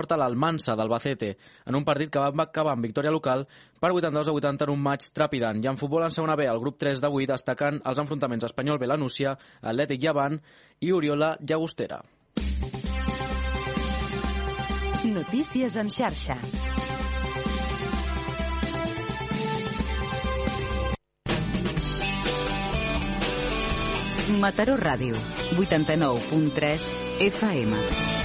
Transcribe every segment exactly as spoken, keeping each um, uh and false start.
derrota a l'Almansa d'Albacete en un partit que va acabar amb victòria local per vuitanta-dos a vuitanta en un maig trepidant. I en futbol en segona B, el grup tres d'avui destacant els enfrontaments Espanyol-Belanúcia, Atlètic Llevant i Oriola-Llagostera. Notícies en xarxa. Mataró Ràdio, vuitanta-nou punt tres F M.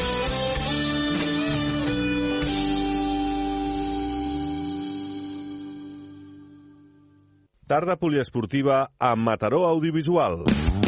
Tarda poliesportiva a Mataró Audiovisual.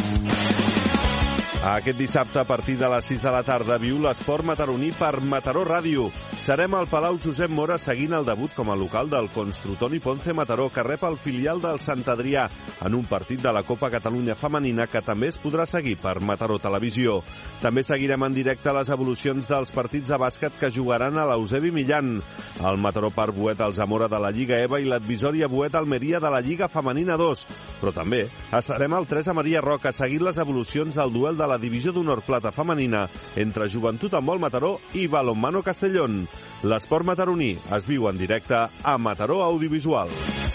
Aquest dissabte, a partir de les sis de la tarda, viu l'esport mataroní per Mataró Ràdio. Serem al Palau Josep Mora seguint el debut com a local del Construtoni Ponce Mataró, que rep el filial del Sant Adrià en un partit de la Copa Catalunya Femenina que també es podrà seguir per Mataró Televisió. També seguirem en directe les evolucions dels partits de bàsquet que jugaran a l'Eusebi Millan, el Mataró Parc Boet al Zamora de la Lliga EVA i l'Advisòria Boet Almeria de la Lliga Femenina dos. Però també estarem al tres a Maria Roca seguint les evolucions del duel de la Divisió d'Honor Plata Femenina entre Joventut Handbol Mataró i Balonmano Castellón. L'esport mataroní es viu en directe a Mataró Audiovisual.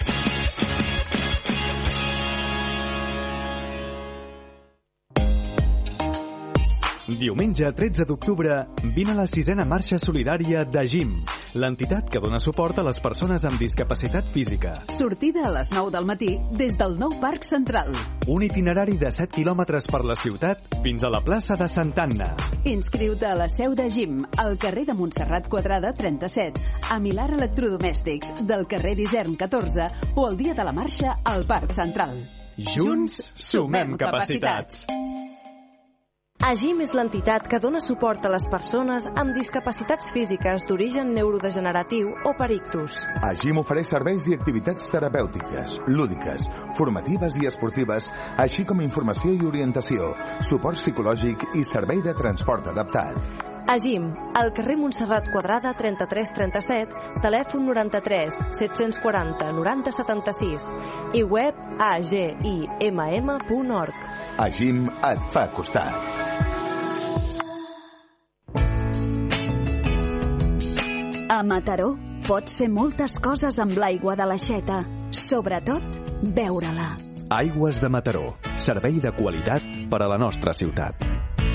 Diumenge tretze d'octubre vine a la sisena marxa solidària d'Agim, l'entitat que dona suport a les persones amb discapacitat física. Sortida a les nou del matí des del nou Parc Central. Un itinerari de set quilòmetres per la ciutat fins a la plaça de Santa Anna. Inscriu-te a la seu d'Agim, al carrer de Montserrat Quadrada trenta-set, a Milar Electrodomèstics, del carrer d'Isern catorze o el dia de la marxa al Parc Central. Junts sumem capacitats. Agim és l'entitat que dona suport a les persones amb discapacitats físiques d'origen neurodegeneratiu o per ictus. Agim ofereix serveis i activitats terapèutiques, lúdiques, formatives i esportives, així com informació i orientació, suport psicològic i servei de transport adaptat. Agim, al carrer Montserrat Quadrada trenta-tres trenta-set, telèfon noranta-tres set-cents quaranta noranta setanta-sis i web agimm punt org. Agim et fa costat. A Mataró pots fer moltes coses amb l'aigua de l'aixeta, sobretot beure-la. Aigües de Mataró, servei de qualitat per a la nostra ciutat.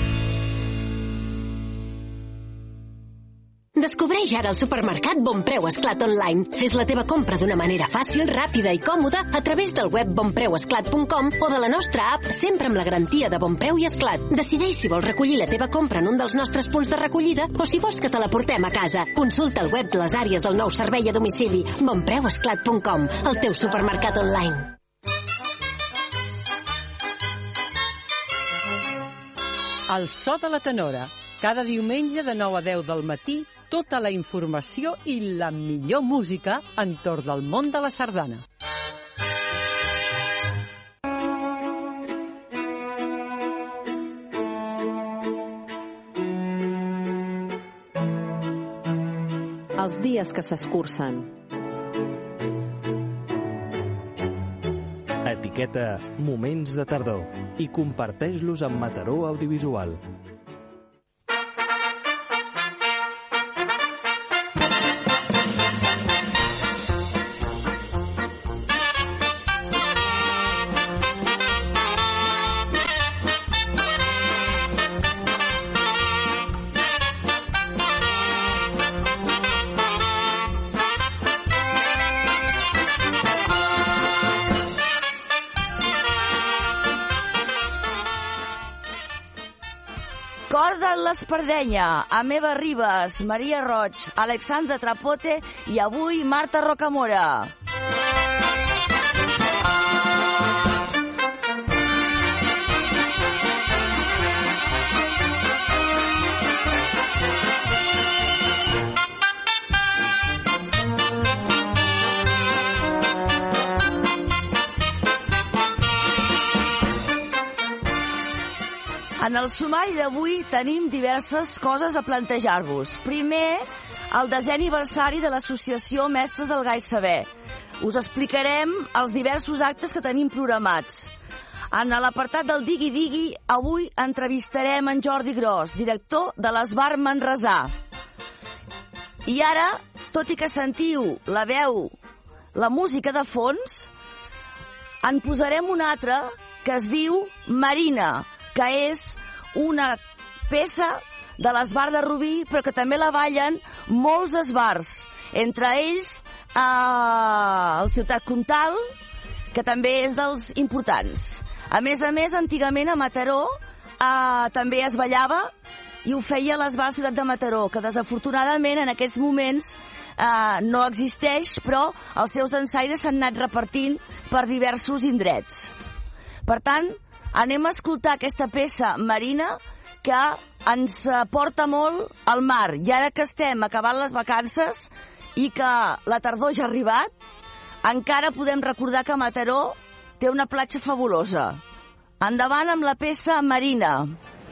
Descobreix ara el supermercat Bonpreu Esclat online. Fes la teva compra d'una manera fàcil, ràpida i còmoda a través del web bonpreu esclat punt com o de la nostra app, sempre amb la garantia de Bonpreu i Esclat. Decideix si vols recollir la teva compra en un dels nostres punts de recollida o si vols que te la portem a casa. Consulta el web de les àrees del nou servei a domicili. bonpreu esclat punt com, el teu supermercat online. El so de la tenora. Cada diumenge de nou a deu del matí, tota la informació i la millor música entorn del món de la sardana. Els dies que s'escurcen. Etiqueta Moments de tardor i comparteix-los amb Mataró Audiovisual. L'Espardenya, Ameva Ribas, Maria Roig, Alexandra Trapote i avui Marta Rocamora. En el sumari d'avui tenim diverses coses a plantejar-vos. Primer, el desè aniversari de l'Associació Mestres del Gai Saber. Us explicarem els diversos actes que tenim programats. En l'apartat del Digui Digui, avui entrevistarem en Jordi Gros, director de l'Esbar Manresà. I ara, tot i que sentiu la veu, la música de fons, en posarem una altra que es diu Marina, que és una peça de l'Esbar de Rubí, però que també la ballen molts esbars, entre ells eh, el Ciutat Comtal, que també és dels importants. A més a més, antigament a Mataró eh, també es ballava i ho feia l'Esbar Ciutat de Mataró, que desafortunadament en aquests moments eh, no existeix, però els seus dansaires s'han anat repartint per diversos indrets. Per tant, anem a escoltar aquesta peça Marina que ens porta molt al mar. I ara que estem acabant les vacances i que la tardor ja ha arribat, encara podem recordar que Mataró té una platja fabulosa. Endavant amb la peça Marina.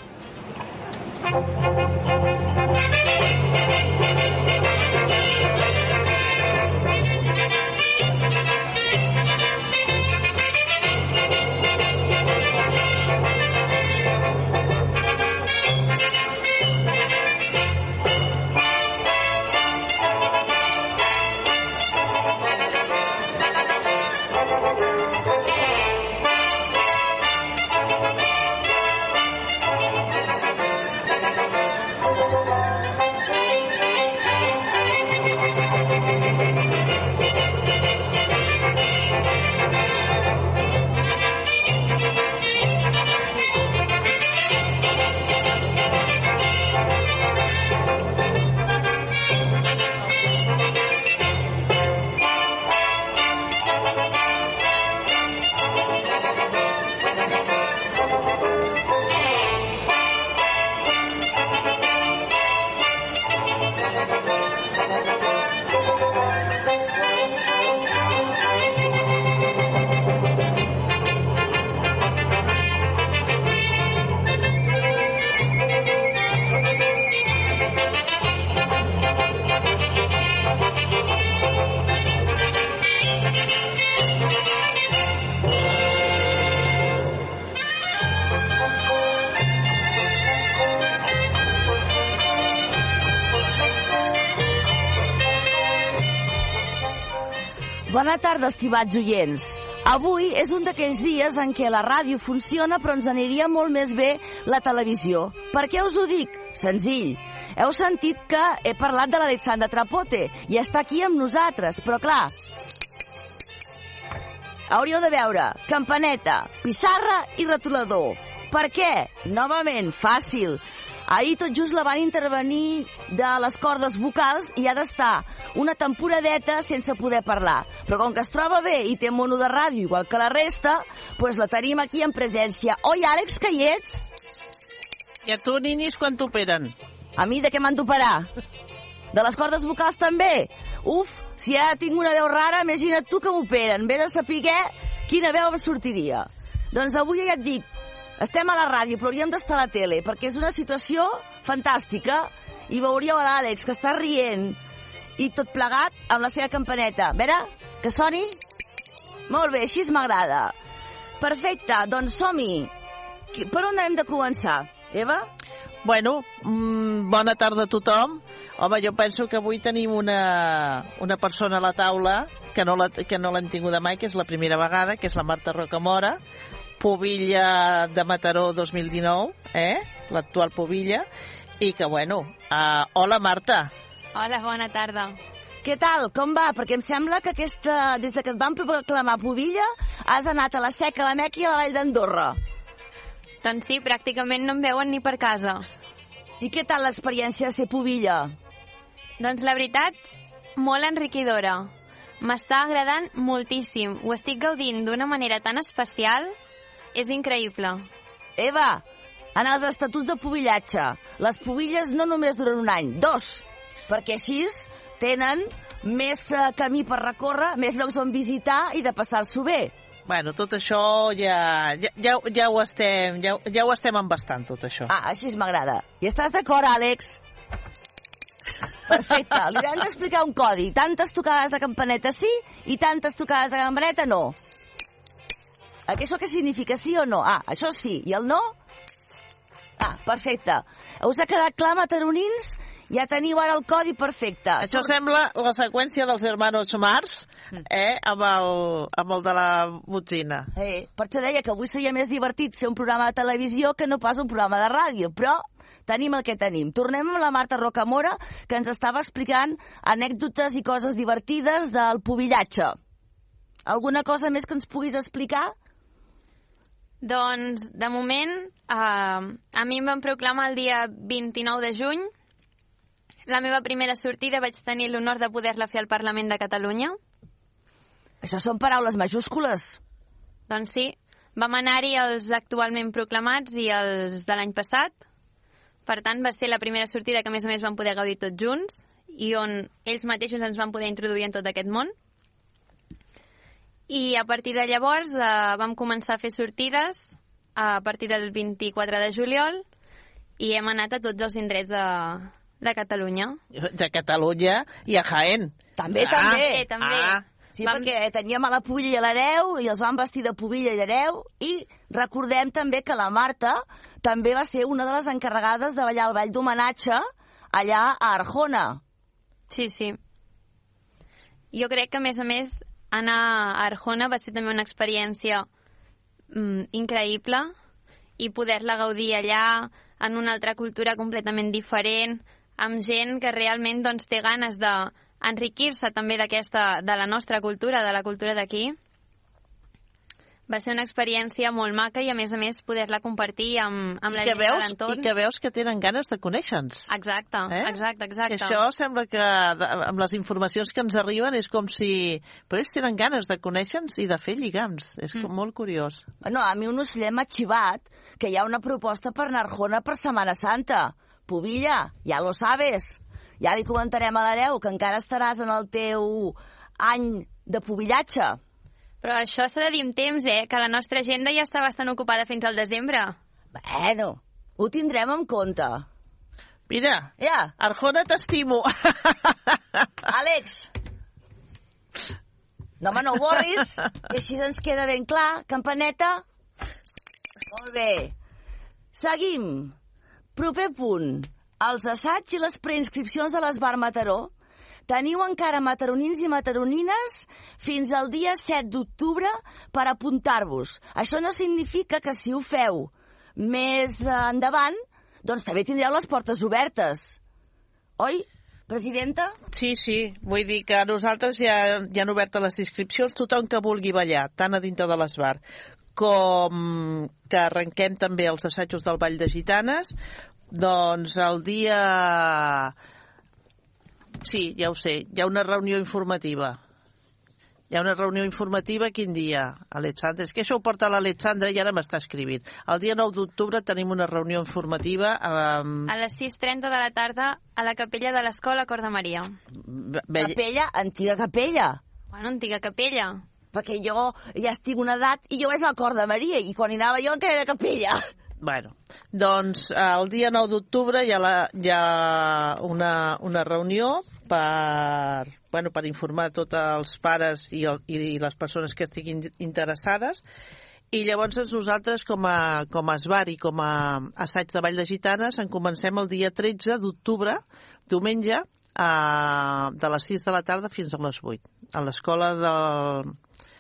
Bona tarda, estimats oients. Avui és un d'aquells dies en què la ràdio funciona, però ens aniria molt més bé la televisió. Per què us ho dic? Senzill. Heu sentit que he parlat de l'Alexandra Trapote i està aquí amb nosaltres, però clar, hauríeu de veure campaneta, pissarra i retolador. Per què? Novament, fàcil. Ahir tot just la van intervenir de les cordes vocals i ha d'estar una temporadeta sense poder parlar. Però com que es troba bé i té mono de ràdio igual que la resta, doncs la tenim aquí en presència. Oi, Àlex, que hi ets? I a tu, ninis, quan t'operen? A mi de què m'han d'operar? De les cordes vocals també? Uf, si ara tinc una veu rara, imagina't tu que m'operen. Ve de saber quina veu em sortiria. Doncs avui ja et dic, estem a la ràdio, però hauríem d'estar a la tele, perquè és una situació fantàstica i veuríeu a l'Àlex, que està rient, i tot plegat amb la seva campaneta. A veure, que soni? Molt bé, així m'agrada. Perfecte, doncs som-hi. Per on hem de començar, Eva? Bueno, mmm, bona tarda a tothom. Home, jo penso que avui tenim una, una persona a la taula que no la, que no l'hem tinguda mai, que és la primera vegada, que és la Marta Rocamora, Pubilla de Mataró dos mil dinou, eh? L'actual Pubilla, i que, bueno, uh, hola, Marta. Hola, bona tarda. Què tal? Com va? Perquè em sembla que aquesta, des que et van proclamar Pubilla has anat a la Seca, a la Meca i a la Vall d'Andorra. Doncs sí, pràcticament no em veuen ni per casa. I què tal l'experiència de ser Pubilla? Doncs la veritat, molt enriquidora. M'està agradant moltíssim. Ho estic gaudint d'una manera tan especial. És increïble. Eva, en els estatuts de pubillatge, les pubilles no només duren un any, dos, perquè així tenen més camí per recórrer, més llocs on visitar i de passar-s'ho bé. Bueno, tot això ja, ja, ja, ja, ho estem, ja, ja ho estem embastant, tot això. Ah, així m'agrada. I estàs d'acord, Àlex? Perfecte, li hem d'explicar un codi. Tantes tocades de campaneta sí i tantes tocades de campaneta no. Això què significa, sí o no? Ah, això sí. I el no? Ah, perfecte. Us ha quedat clar, mataronins? Ja teniu ara el codi perfecte. Això sembla la seqüència dels Hermanos Marx, eh, amb el, amb el de la botzina. Eh, per això deia que avui seria més divertit fer un programa de televisió que no pas un programa de ràdio, però tenim el que tenim. Tornem amb la Marta Rocamora, que ens estava explicant anècdotes i coses divertides del pubillatge. Alguna cosa més que ens puguis explicar? Doncs, de moment, eh, a mi em van proclamar el dia vint-i-nou de juny. La meva primera sortida vaig tenir l'honor de poder-la fer al Parlament de Catalunya. Això són paraules majúscules. Doncs sí. Vam anar-hi els actualment proclamats i els de l'any passat. Per tant, va ser la primera sortida que, a més a més, vam poder gaudir tots junts i on ells mateixos ens van poder introduir en tot aquest món. I a partir de llavors eh, vam començar a fer sortides a partir del vint-i-quatre de juliol i hem anat a tots els indrets de, de Catalunya. De Catalunya i a Jaén. També, ah, també. Sí, també. Ah. Sí, vam... perquè teníem a la Pubilla i a l'Hereu i els van vestir de Pubilla i Hereu i recordem també que la Marta també va ser una de les encarregades de ballar el ball d'homenatge allà a Arjona. Sí, sí. Jo crec que, a més a més, anar a Arjona va ser també una experiència mm, increïble i poder-la gaudir allà en una altra cultura completament diferent, amb gent que realment doncs, té ganes d'enriquir-se també d'aquesta, de la nostra cultura, de la cultura d'aquí. Va ser una experiència molt maca i, a més a més, poder-la compartir amb, amb la gent veus, de l'entorn. I que veus que tenen ganes de conèixer-nos. Exacte, eh? exacte, exacte. Que això sembla que, amb les informacions que ens arriben, és com si... Però ells tenen ganes de conèixer-nos i de fer lligams. És mm. molt curiós. Bueno, a mi un oceller m'ha xivat que hi ha una proposta per anar a Arjona per Setmana Santa. Pubilla, ja lo sabes. Ja li comentarem a l'Hereu que encara estaràs en el teu any de pubillatge. Però això s'ha de dir amb temps, eh? Que la nostra agenda ja està bastant ocupada fins al desembre. Bueno, ho tindrem en compte. Mira, ja. Arjona t'estimo. Àlex. No, home, no ho borris, que així ens queda ben clar. Campaneta. Molt bé. Seguim. Proper punt. Els assaigs i les preinscripcions de l'Esbar Mataró. Teniu encara mataronins i mataronines fins al dia set d'octubre per apuntar-vos. Això no significa que si ho feu més endavant, doncs també tindreu les portes obertes. Oi, presidenta? Sí, sí. Vull dir que nosaltres ja, ja han obert les inscripcions. Tothom que vulgui ballar, tant a dintre de l'Esbar com que arrenquem també els assajos del Ball de Gitanes, doncs el dia... Sí, ja ho sé, hi ha una reunió informativa. Hi ha una reunió informativa quin dia, Alexandre? És que això ho porta l'Alexandre i ara m'està escrivint. El dia nou d'octubre tenim una reunió informativa... Um... A les sis trenta de la tarda a la capella de l'Escola Cor de Maria. Be capella? Antiga capella? Bueno, antiga capella. Perquè jo ja estic una edat i jo és al Cor de Maria i quan hi anava jo encara era capella. Bueno, doncs el dia nou d'octubre hi ha, la, hi ha una, una reunió per, bueno, per informar tots els pares i, el, i les persones que estiguin interessades i llavors nosaltres com a, com a esbar i com a assaig de Ball de Gitanes en comencem el dia tretze d'octubre, diumenge, a, de les sis de la tarda fins a les vuit, a l'escola del...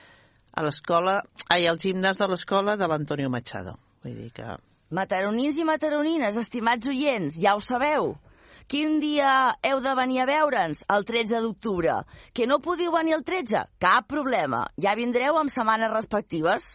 a l'escola, ai, al gimnàs de l'escola de l'Antonio Machado. Vull dir que... Mataronins i mataronines, estimats oients, ja ho sabeu. Quin dia heu de venir a veure'ns? El tretze d'octubre. Que no podeu venir el tretze? Cap problema. Ja vindreu amb setmanes respectives.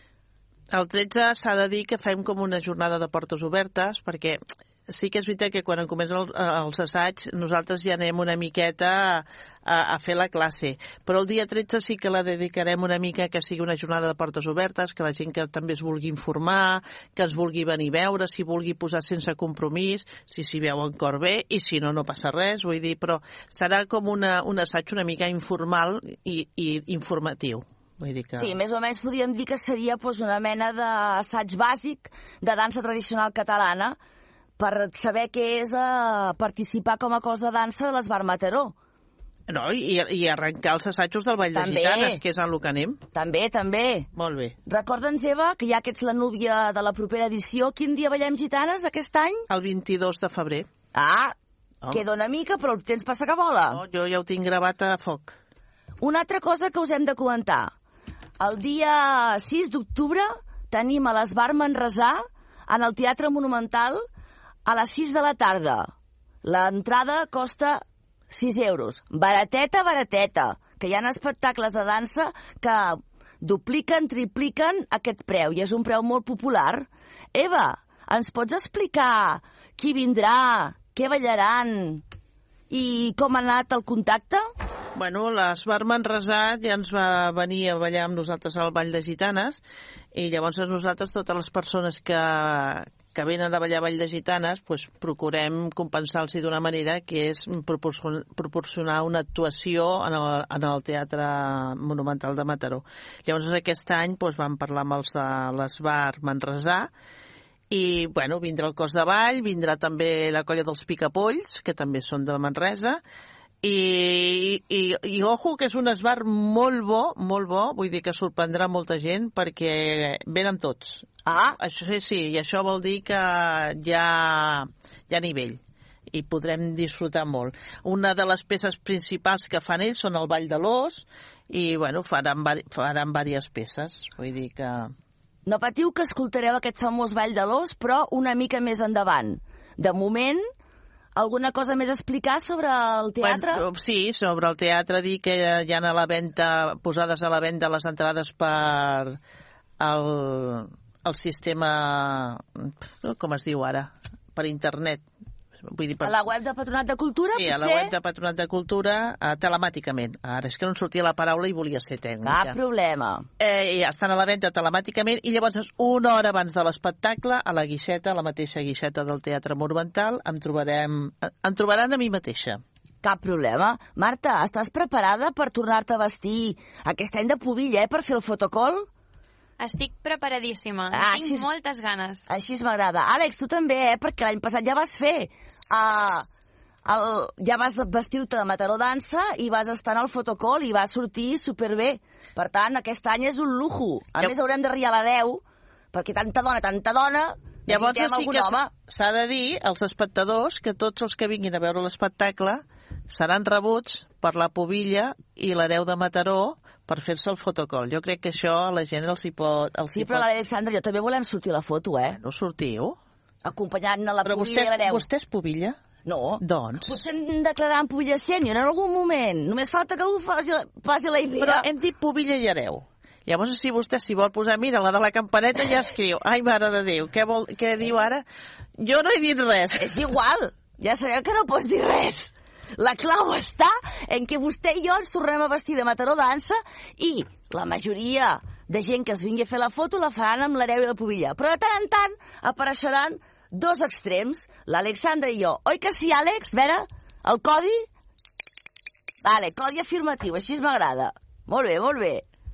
El tretze s'ha de dir que fem com una jornada de portes obertes, perquè sí que és veritat que quan comencen els assaigs nosaltres ja anem una miqueta a, a fer la classe, però el dia tretze sí que la dedicarem una mica que sigui una jornada de portes obertes, que la gent que també es vulgui informar, que ens vulgui venir a veure, si vulgui posar sense compromís, si s'hi veuen cor bé, i si no, no passa res, vull dir, però serà com una, un assaig una mica informal i, i informatiu. Vull dir que... Sí, més o menys podríem dir que seria pues, una mena d'assaig bàsic de dansa tradicional catalana, per saber què és uh, participar com a cos de dansa de l'Esbar Mataró. No, i, i arrencar els assajos del Ball de Gitanes, que és en el que anem. També, també. Molt bé. Recorda'ns, Eva, que ja que ets la núvia de la propera edició, quin dia ballem gitanes aquest any? El vint-i-dos de febrer. Ah, Oh. Queda una mica, però el temps passa que vola. No, jo ja ho tinc gravat a foc. Una altra cosa que us hem de comentar. El dia sis d'octubre tenim a l'Esbar Manresà, en el Teatre Monumental, a les sis de la tarda. L'entrada costa sis euros. Barateta, barateta. Que hi ha espectacles de dansa que dupliquen, tripliquen aquest preu, i és un preu molt popular. Eva, ens pots explicar qui vindrà, què ballaran i com ha anat el contacte? Bueno, l'Esbar Manresà ja ens va venir a ballar amb nosaltres al Ball de Gitanes, i llavors nosaltres, totes les persones que, que venen a ballar Ball de Gitanes, pues, procurem compensar-los d'una manera que és proporcionar una actuació en el, en el Teatre Monumental de Mataró. Llavors aquest any pues, vam parlar amb els de l'Esbar Manresà, i bueno, vindrà el cos de ball, vindrà també la colla dels Picapolls, que també són de Manresa, i, i, i ojo, que és un esbar molt bo, molt bo, vull dir que sorprendrà molta gent, perquè venen tots. Ah. Això sí, sí, i això vol dir que hi ha, hi ha nivell, i podrem disfrutar molt. Una de les peces principals que fan ells són el Ball de l'Ós, i bueno, faran, faran diverses peces, vull dir que... No patiu que escoltareu aquest famós Ball de l'Ós, però una mica més endavant. De moment, alguna cosa més a explicar sobre el teatre? Bueno, sí, sobre el teatre, dir que hi ha a la venda, posades a la venda les entrades per el, el sistema, com es diu ara, per internet. Vull dir, per... A la web de Patronat de Cultura, sí, potser? a la web de Patronat de Cultura, uh, telemàticament. Ara, és que no em sortia la paraula i volia ser tècnica. Cap problema. Eh, ja estan a la venda telemàticament, i llavors una hora abans de l'espectacle, a la guixeta, a la mateixa guixeta del Teatre Monumental, em trobarem, em trobaran a mi mateixa. Cap problema. Marta, estàs preparada per tornar-te a vestir aquest any de pubilla, eh, per fer el fotocall? Estic preparadíssima. Ah, Tinc així, moltes ganes. Així m'agrada. Àlex, tu també, eh? Perquè l'any passat ja vas fer... Uh, el, ja vas vestir-te de Mataró Dansa i vas estar en el fotocall i va sortir superbé. Per tant, aquest any és un lujo. A ja... més, haurem de riar a la deu, perquè tanta dona, tanta dona... Llavors sí que home. s'ha de dir als espectadors que tots els que vinguin a veure l'espectacle seran rebuts per la pubilla i l'hereu de Mataró per fer-se el fotocall. Jo crec que això a la gent els hi pot... Els sí, hi però pot... l'Alexandra, jo també volem sortir a la foto, eh? No sortiu? Acompanyant-ne la però pubilla vostè, i l'hereu. Vostè és pubilla? No. Doncs. Potser hem declarat pubilla sènior en algun moment. Només falta que algú faci, faci la idea. Però hem dit pubilla i hereu. Llavors, si vostè s'hi vol posar, mira, la de la campaneta ja escriu. Ai, mare de Déu, què, vol, què diu ara? Jo no he dit res. És igual, ja sabeu que no pots dir res. La clau està en que vostè i jo ens tornem a vestir de Mataró Dansa i la majoria de gent que es vingui a fer la foto la faran amb l'hereu i la pubilla. Però de tant en tant apareixeran dos extrems, l'Alexandra i jo. Oi que sí, Àlex? A veure, el codi? Vale, codi afirmatiu, així m'agrada. Molt bé, molt bé.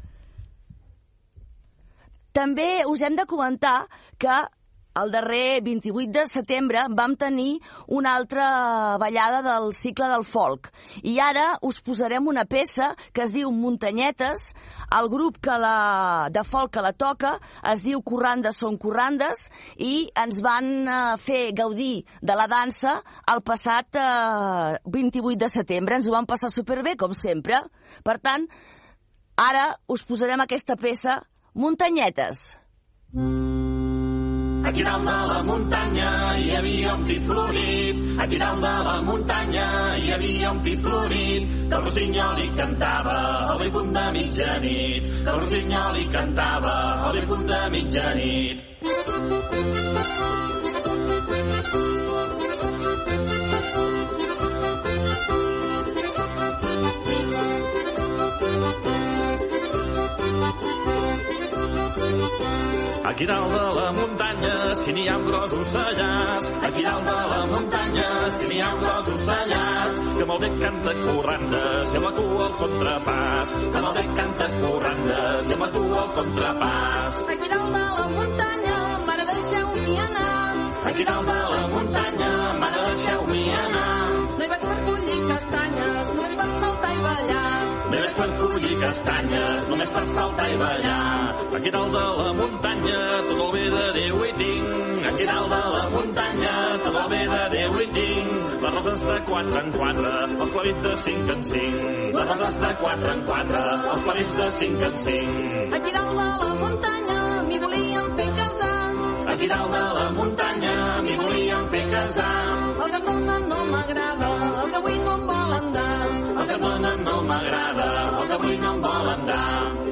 També us hem de comentar que el darrer vint-i-vuit de setembre vam tenir una altra ballada del cicle del folk. I ara us posarem una peça que es diu Muntanyetes. El grup que la, de folk que la toca es diu Corrandes són Corrandes i ens van eh, fer gaudir de la dansa el passat eh, vint-i-vuit de setembre. Ens ho vam passar superbé, com sempre. Per tant, ara us posarem aquesta peça, Muntanyetes. Aquí dalt de la muntanya hi havia un pi florit. Aquí dalt de la muntanya hi havia un pi florit. Que el rossinyol hi cantava al bell punt de mitjanit. Que el rossinyol hi cantava al bell punt de mitjanit. Aquí dalt de la muntanya, si n'hi ha grossos tallars. Aquí dalt de la muntanya, si n'hi ha grossos tallars. Que molt bé canta corrandes i amb la cua al contrapàs. Que molt bé canta corrandes i amb la cua al contrapàs. Aquí dalt de la muntanya, mare, deixeu-m'hi anar. Aquí dalt de la muntanya, mare, deixeu-m'hi anar. No hi vaig per collir castanyes, només per saltar i ballar. No hi vaig per collir castanyes, només per saltar i ballar. Aquí dalt de la muntanya, tot el bé de Déu hi tinc. Aquí dalt de la muntanya, tot el bé de Déu hi tinc. La roses de quatre en quatre, els clavits de cinc en cinc. Les roses de quatre en quatre, els clavits de cinc en cinc. Aquí dalt de la muntanya m'hi volíem fer casar. Aquí dalt de la muntanya m'hi volíem fer casar. El que em donen no m'agrada, el que avui no em vol andar. El que em donen no m'agrada, el que avui no em vol andar.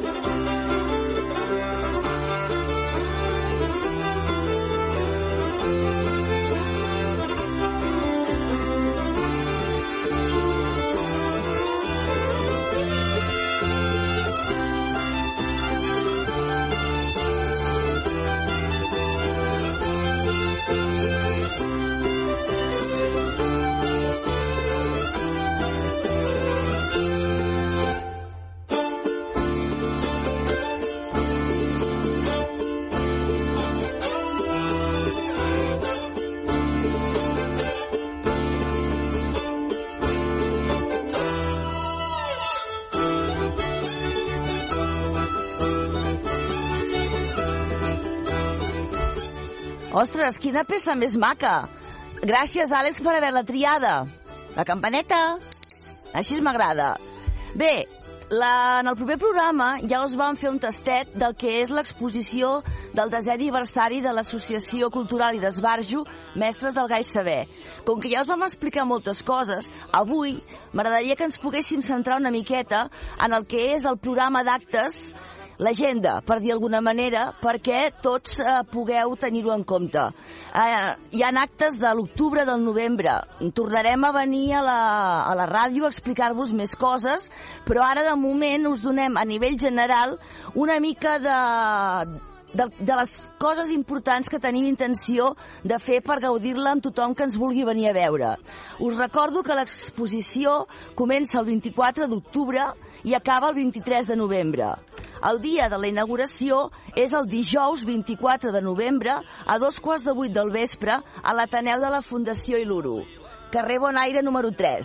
Ostres, quina peça més maca. Gràcies, Àlex, per haver-la triada. La campaneta. Així m'agrada. Bé, la, en el proper programa ja us vam fer un tastet del que és l'exposició del desè aniversari de l'Associació Cultural i d'Esbarjo Mestres del Gai Saber. Com que ja us vam explicar moltes coses, avui m'agradaria que ens poguéssim centrar una miqueta en el que és el programa d'actes, l'agenda, per dir d'alguna manera, perquè tots eh, pugueu tenir-ho en compte. Eh, hi ha actes de l'octubre, del novembre. Tornarem a venir a la, a la ràdio a explicar-vos més coses, però ara de moment us donem a nivell general una mica de, de, de les coses importants que tenim intenció de fer per gaudir-la amb tothom que ens vulgui venir a veure. Us recordo que l'exposició comença el vint-i-quatre d'octubre i acaba el vint-i-tres de novembre. El dia de la inauguració és el dijous vint-i-quatre de novembre a dos quarts de vuit del vespre a l'Ateneu de la Fundació Iluro, carrer Bonaire número tres.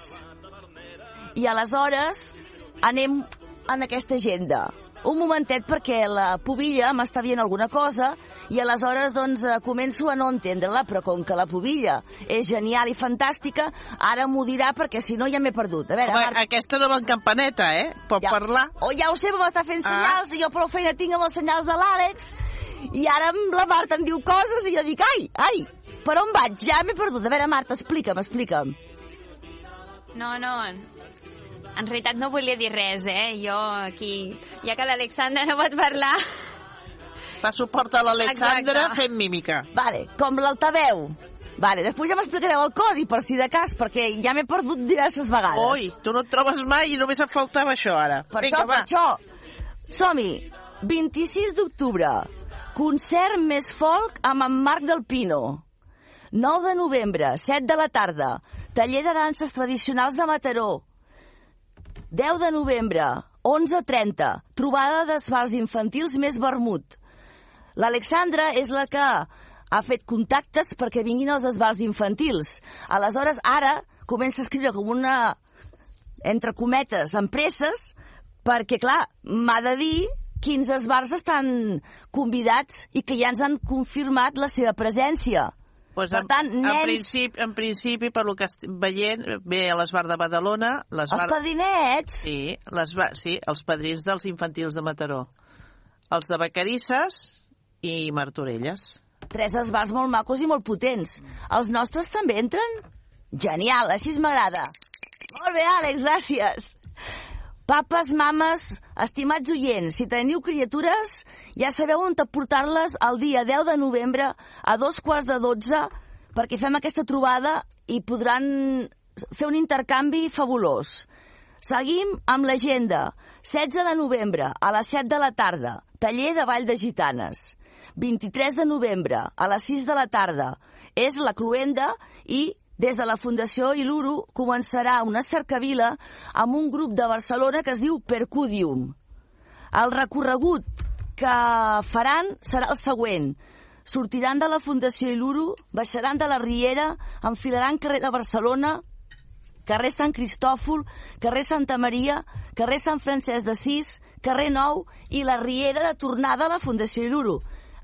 I aleshores anem en aquesta agenda. Un momentet perquè la pubilla m'està dient alguna cosa i aleshores doncs començo a no entendre-la, però com que la pubilla és genial i fantàstica, ara m'ho dirà perquè si no ja m'he perdut. A veure, Home, Marta... aquesta no va en campaneta, eh? Pot ja, parlar. Oh, ja ho sé, m'està fent senyals, ah. I jo prou feina tinc amb els senyals de l'Àlex, i ara la Marta em diu coses i jo dic, ai, ai, per on vaig? Ja m'he perdut. A veure, Marta, explica'm, explica'm. No, no, en realitat no volia dir res, eh? Jo aquí, ja que l'Alexandra no pot parlar... Fa suport a l'Alexandra fent mímica. Vale, com l'altaveu. Vale, després ja m'explicareu el codi, per si de cas, perquè ja m'he perdut diverses vegades. Ui, tu no et trobes mai i només et faltava això, ara. Per Vinga, això, per això. Som-hi. vint-i-sis d'octubre. Concert més folk amb en Marc del Pino. nou de novembre, set de la tarda. Taller de danses tradicionals de Mataró. deu de novembre, onze trenta, trobada d'esbarts infantils més vermut. L'Alexandra és la que ha fet contactes perquè vinguin els esbarts infantils. Aleshores, ara comença a escriure com una, entre cometes, empreses, perquè, clar, m'ha de dir quins esbarts estan convidats i que ja ens han confirmat la seva presència. Pues per en, tant, nens... en, principi, en principi, per lo que estic veient, ve a l'Esbar de Badalona... Els padrinets? Sí, sí, els padrins dels infantils de Mataró. Els de Vacarisses i Martorelles. Tres esbars molt macos i molt potents. Els nostres també entren? Genial, així m'agrada. Molt bé, Àlex, gràcies. Papes, mames, estimats oients, si teniu criatures, ja sabeu on portar-les el dia deu de novembre a dos quarts de dotze perquè fem aquesta trobada i podran fer un intercanvi fabulós. Seguim amb l'agenda. setze de novembre, a les set de la tarda, taller de ball de gitanes. vint-i-tres de novembre, a les sis de la tarda, és la cloenda i des de la Fundació Iluro començarà una cercavila amb un grup de Barcelona que es diu Percudium. El recorregut que faran serà el següent. Sortiran de la Fundació Iluro, baixaran de la Riera, enfilaran carrer de Barcelona, carrer Sant Cristòfol, carrer Santa Maria, carrer Sant Francesc d'Assís, carrer Nou i la Riera de tornada a la Fundació Iluro.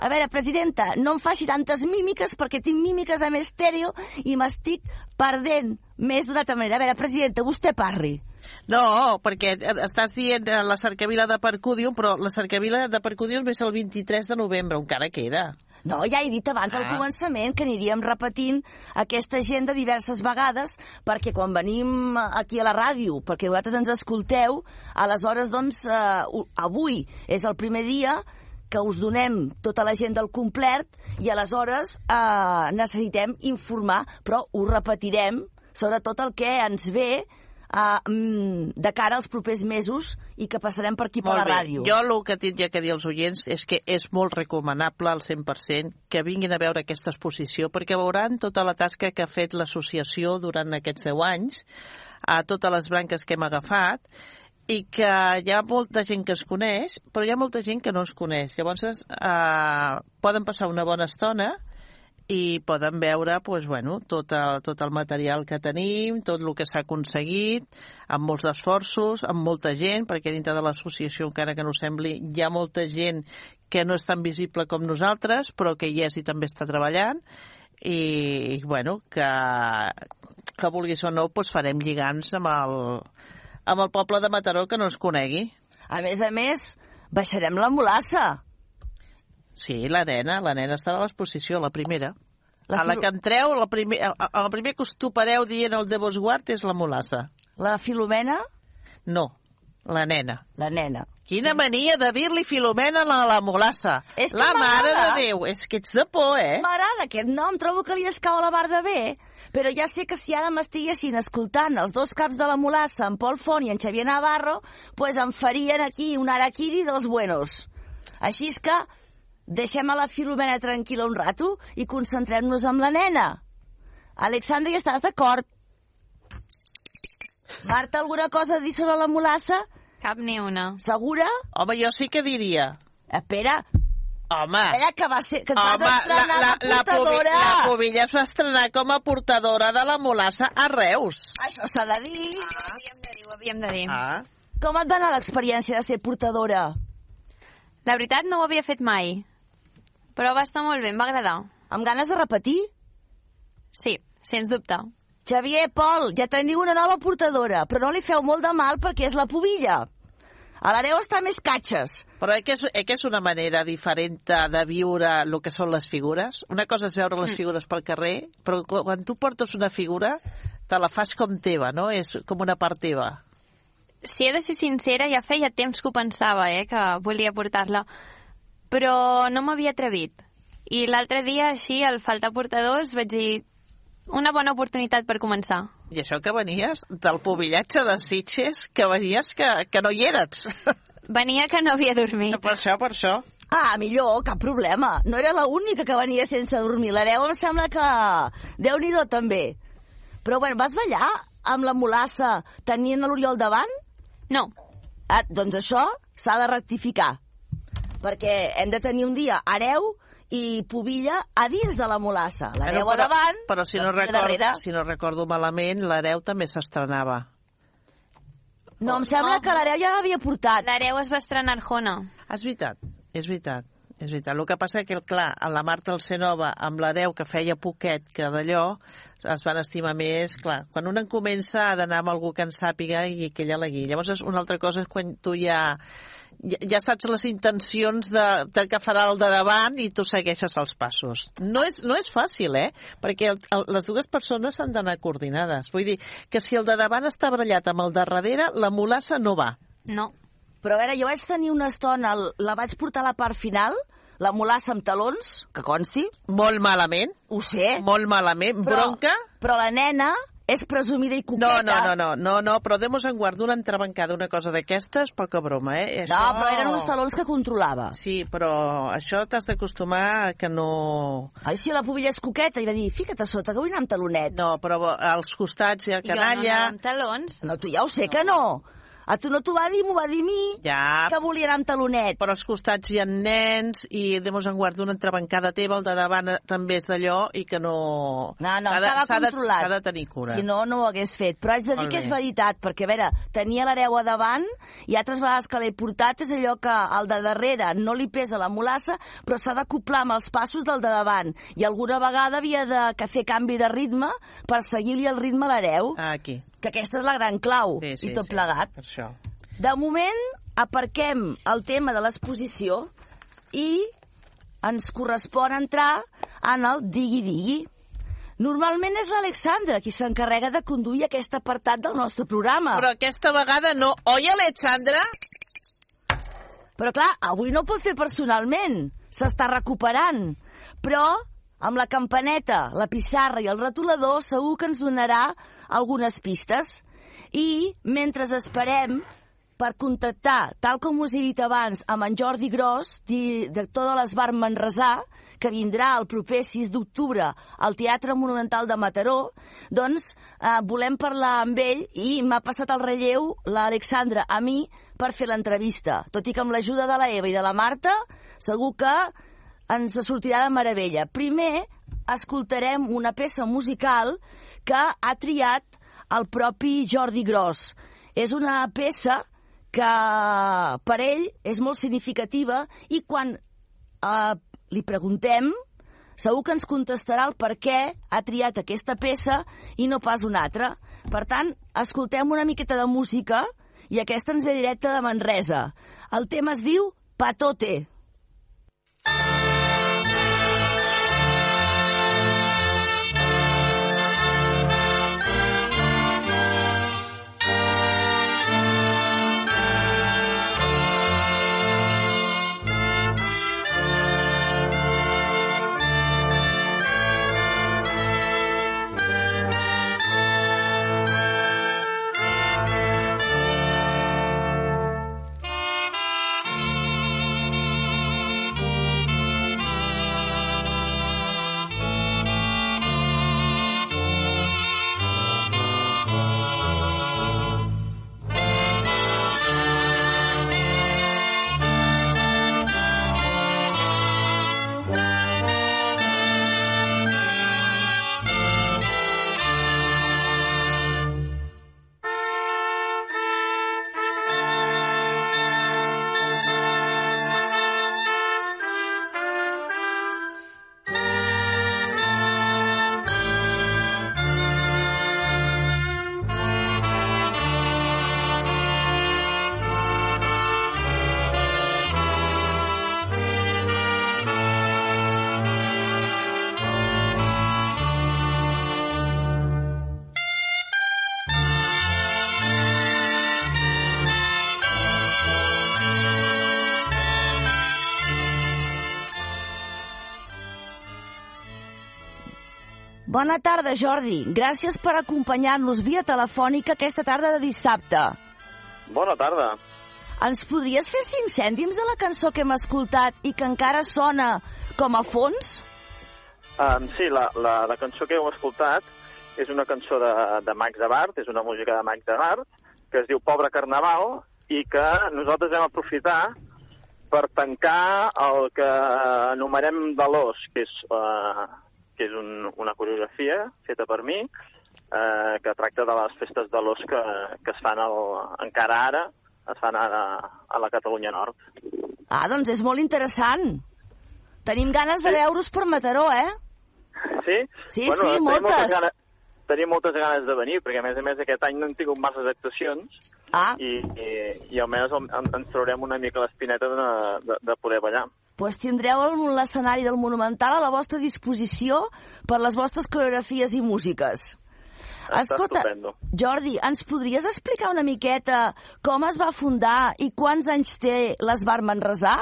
A veure, presidenta, no em faci tantes mímiques perquè tinc mímiques amb estèreo i m'estic perdent més d'una altra manera. A veure, presidenta, vostè parli. No, perquè estàs dient la cercavila de Percúdium, però la cercavila de Percúdium és el vint-i-tres de novembre, encara queda. No, ja he dit abans al Ah. començament que aniríem repetint aquesta agenda diverses vegades perquè quan venim aquí a la ràdio, perquè vosaltres ens escolteu, aleshores, doncs, eh, avui és el primer dia que us donem tota la gent del complet i aleshores eh, necessitem informar, però ho repetirem, sobretot el que ens ve uh, de cara als propers mesos i que passarem per aquí per la ràdio. Jo el que tinc ja que dir als oients és que és molt recomanable al cent per cent que vinguin a veure aquesta exposició perquè veuran tota la tasca que ha fet l'associació durant aquests deu anys, a totes les branques que hem agafat, i que hi ha molta gent que es coneix, però hi ha molta gent que no es coneix. Llavors, eh, poden passar una bona estona i poden veure pues, bueno, tot, el, tot el material que tenim, tot el que s'ha aconseguit, amb molts esforços, amb molta gent, perquè dintre de l'associació, encara que no sembli, hi ha molta gent que no és tan visible com nosaltres, però que hi és i també està treballant, i bueno, que, que vulguis o no, pues, farem lligams amb el, amb el poble de Mataró que no es conegui. A més a més, baixarem la mulassa. Sí, la nena, la nena estarà a l'exposició, la primera. La a la filo- que entreu, la primer, el primer que us topareu dient el de Bosguard és la mulassa. La Filomena? No, la nena. La nena. Quina mania de dir-li Filomena a la mulassa. És que La mare de m'agrada. Déu, és que ets de por, eh? M'agrada aquest nom, trobo que li escau a la bar de bé, però ja sé que si ara m'estiguessin escoltant els dos caps de la mulassa, en Pol Font i en Xavier Navarro, pues em farien aquí un araquiri dels buenos. Així és que deixem a la Filomena tranquil·la un rato i concentrem-nos en la nena. Alexandra, hi estàs d'acord? Marta, alguna cosa a dir sobre la mulassa? Cap ni una. Segura? Home, jo sí que diria. Espera. Home. Espera, que, va ser, que et vas Home, estrenar la, la, la, portadora. la, la Pobilla es va estrenar com a portadora de la mulassa a Reus. Això s'ha de dir. Ah, havíem de dir, ho havíem de dir. Ah. Com et va anar l'experiència de ser portadora? La veritat no ho havia fet mai, però va estar molt bé, em va agradar. Amb ganes de repetir? Sí, sens dubte. Xavier, Pol, ja teniu una nova portadora, però no li feu molt de mal perquè és la Pobilla. A l'Areu està més catxes. Però eh que, és, eh que és una manera diferent de viure el que són les figures. Una cosa és veure les figures pel carrer, però quan tu portes una figura, te la fas com teva, no? És com una part teva. Si he de ser sincera, ja feia temps que ho pensava, eh, que volia portar-la, però no m'havia atrevit. I l'altre dia, així, al faltar portadors, vaig dir una bona oportunitat per començar. I això que venies del pobillatge de Sitges, que venies que, que no hi eres. Venia que no havia dormit. Per això, per això. Ah, millor, cap problema. No era l'única que venia sense dormir. L'Areu em sembla que... Déu-n'hi-do, també. Però, bueno, vas ballar amb la mulassa tenint l'Oriol davant? No. Ah, doncs això s'ha de rectificar. Perquè hem de tenir un dia Areu i Pobilla a dins de la mulassa. L'Areu a davant, però si no, la Pobilla record, darrere. si no recordo malament, l'Areu també s'estrenava. No, em sembla que l'Areu ja l'havia portat. L'Areu es va estrenar a Arjona. És veritat, és veritat. És veritat. El que passa és que, clar, a la Marta Alcenova, amb l'Areu, que feia poquet que d'allò, es van estimar més. Clar, quan un en comença ha d'anar amb algú que en sàpiga i que ella la guiï. Llavors, una altra cosa és quan tu ja, ja, ja saps les intencions de, de que farà el de davant i tu segueixes els passos. No és, no és fàcil, eh? Perquè el, el, les dues persones han d'anar coordinades. Vull dir que si el de davant està barallat amb el de darrere, la mulassa no va. No. Però a veure, jo vaig tenir una estona, la vaig portar a la part final, la mulassa amb talons, que consti. Molt malament. Ho sé. Molt malament. Però, Bronca. Però la nena és presumida i No, coqueta. no, no, no, no, no, però demos en guard una entrebancada, una cosa d'aquestes, poca broma, eh? Això... No, però eren uns talons que controlava. Sí, però això t'has d'acostumar a que no... Ai, si la Pobilla és coqueta, i va dir, fica't a sota, que vull anar amb talonets. No, però als costats hi ha Jo no canalla... anava amb talons. No, tu ja ho sé que no. A tu no t'ho va dir, m'ho va dir a mi, ja, que volia anar amb talonets. Però als costats hi ha nens i de mos en guarda una entrebancada teva, el de davant també és d'allò i que no... No, no, estava controlat. S'ha de tenir cura. Si no, no ho hagués fet. Però haig de dir que és veritat, perquè, a veure, tenia l'hereu a davant i altres vegades que l'he portat és allò que el de darrere no li pesa la mulassa, però s'ha d'acoplar amb els passos del de davant. I alguna vegada havia de fer canvi de ritme per seguir-li el ritme a l'hereu. Ah, aquí. Que aquesta és la gran clau, sí, sí, i tot sí, plegat. Per això. De moment, aparquem el tema de l'exposició i ens correspon entrar en el digui-digui. Normalment és l'Alexandra qui s'encarrega de conduir aquest apartat del nostre programa. Però aquesta vegada no. Oi, Alexandra? Però clar, avui no ho pot fer personalment. S'està recuperant. Però amb la campaneta, la pissarra i el retolador segur que ens donarà algunes pistes. I mentre esperem per contactar, tal com us he dit abans, amb en Jordi Gros, director de l'Esbar Manresà, que vindrà el proper sis d'octubre al Teatre Monumental de Mataró, doncs eh, volem parlar amb ell i m'ha passat el relleu l'Alexandra a mi per fer l'entrevista. Tot i que amb l'ajuda de la Eva i de la Marta, segur que ens sortirà de meravella. Primer, escoltarem una peça musical que ha triat el propi Jordi Gros. És una peça que per ell és molt significativa i quan eh, li preguntem segur que ens contestarà el per què ha triat aquesta peça i no pas una altra. Per tant, escoltem una miqueta de música i aquesta ens ve directa de Manresa. El tema es diu Patote. Bona tarda, Jordi. Gràcies per acompanyar-nos via telefònica aquesta tarda de dissabte. Bona tarda. Ens podries fer cinc cèntims de la cançó que hem escoltat i que encara sona com a fons? Um, sí, la, la, la cançó que heu escoltat és una cançó de, de Max de Bart, és una música de Max de Bart, que es diu Pobre Carnaval, i que nosaltres vam aprofitar per tancar el que anomenem de l'os, que és... Uh, que és un, una coreografia feta per mi, eh, que tracta de les festes de l'os que, que es fan el, encara ara, es fan ara a la Catalunya Nord. Ah, doncs és molt interessant. Tenim ganes de veure-us per Mataró, eh? Sí? Sí, bueno, sí, moltes. moltes ganes, tenim moltes ganes de venir, perquè a més a més aquest any no hem tingut masses actuacions, ah. i, i, i almenys ens traurem una mica l'espineta de, de, de poder ballar. Pues tindreu l'escenari del Monumental a la vostra disposició per les vostres coreografies i músiques. Està Escolta, estupendo. Jordi, ens podries explicar una miqueta com es va fundar i quants anys té l'Esbar Manresà?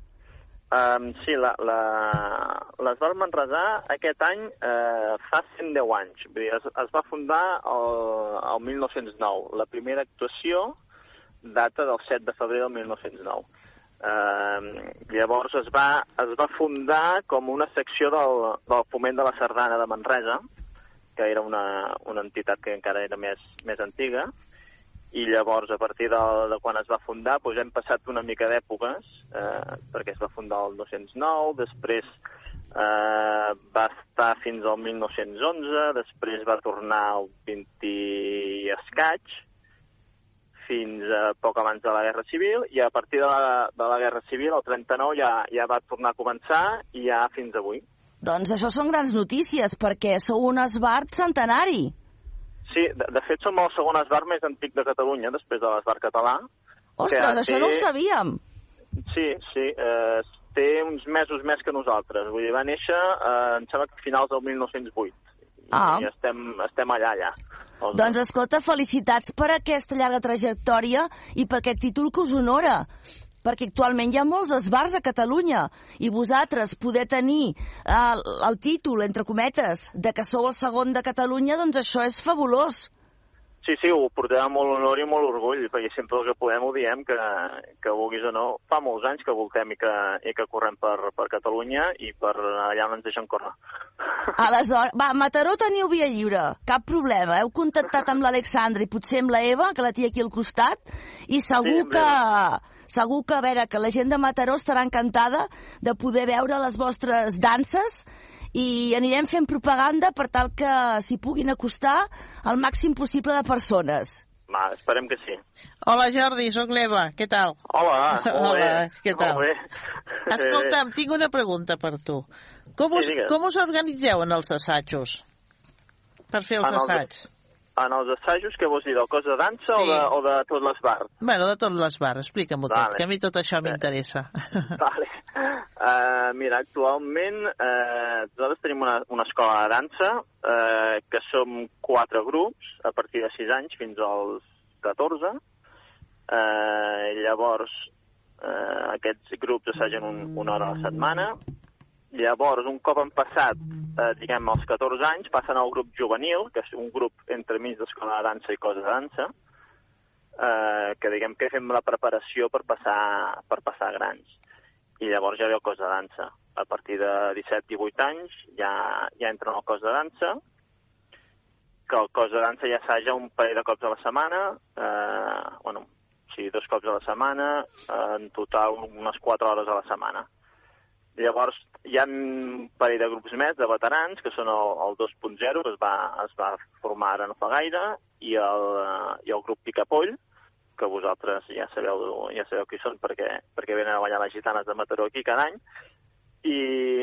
Um, sí, la, la, l'Esbar Manresà aquest any eh, fa cent deu anys. Vull dir, es, es va fundar el, el mil nou-cents nou. La primera actuació data del set de febrer del mil nou-cents nou. Uh, llavors es va, es va fundar com una secció del, del Foment de la Sardana de Manresa, que era una, una entitat que encara era més, més antiga, i llavors a partir de, de quan es va fundar doncs hem passat una mica d'èpoques, eh, perquè es va fundar el dos-cents nou, després eh, va estar fins al mil nou-cents onze, després va tornar al vint i escaig, fins a poc abans de la Guerra Civil, i a partir de la, de la Guerra Civil, el trenta-nou, ja, ja va tornar a començar i ja fins avui. Doncs això són grans notícies, perquè sou un esbart centenari. Sí, de, de fet som el segon esbart més antic de Catalunya, després de l'esbart català. Ostres, això té... no ho sabíem. Sí, sí, eh, té uns mesos més que nosaltres. Vull dir, va néixer, eh, em sembla que a finals del mil nou-cents vuit. Ah. I estem, estem allà, allà. Doncs escolta, felicitats per aquesta llarga trajectòria i per aquest títol que us honora, perquè actualment hi ha molts esbarts a Catalunya i vosaltres poder tenir el, el títol, entre cometes, de que sou el segon de Catalunya, doncs això és fabulós. Sí, sí, ho portem amb molt honor i molt orgull, perquè sempre el que podem ho diem, que, que vulguis o no, fa molts anys que voltem i que, i que correm per, per Catalunya i per allà on ens deixen córrer. Aleshores, va, Mataró teniu via lliure, cap problema. Heu contactat amb l'Alexandra i potser amb la Eva, que la té aquí al costat, i segur sí, que... Segur que, a veure, que la gent de Mataró estarà encantada de poder veure les vostres danses i anirem fent propaganda per tal que s'hi puguin acostar al màxim possible de persones. Va, esperem que sí. Hola, Jordi, sóc l'Eva, què tal? Hola, molt Hola, bé. què tal? Molt bé. Escolta'm, tinc una pregunta per tu. Com us, sí, com us organitzeu en els assajos? Per fer els en assaigs? Els... En els assajos, què vols dir, del cos de dansa sí. o, de, o de tot l'esbart? Bueno, de tot l'esbart, explica-m'ho vale. tot, que a mi tot això m'interessa. Vale. Uh, mira, actualment uh, nosaltres tenim una, una escola de dansa uh, que som quatre grups a partir de sis anys fins als catorze. Uh, llavors, uh, aquests grups assagen un, una hora a la setmana. Llavors, un cop han passat, eh, diguem, els catorze anys, passen al grup juvenil, que és un grup entremig d'escola de dansa i cosa de dansa, eh, que diguem que fem la preparació per passar, per passar grans. I llavors ja ve el cos de dansa. A partir de disset divuit anys ja, ja entren al cos de dansa, que el cos de dansa ja assaja un parell de cops a la setmana, eh, bueno, sí, dos cops a la setmana, eh, en total unes quatre hores a la setmana. Llavors, hi ha un parell de grups més de veterans, que són el, el dos punt zero, que es va, es va formar ara no fa gaire, i el, i el grup Picapoll, que vosaltres ja sabeu, ja sabeu qui són, perquè, perquè venen a ballar les gitanes de Mataró aquí cada any. I,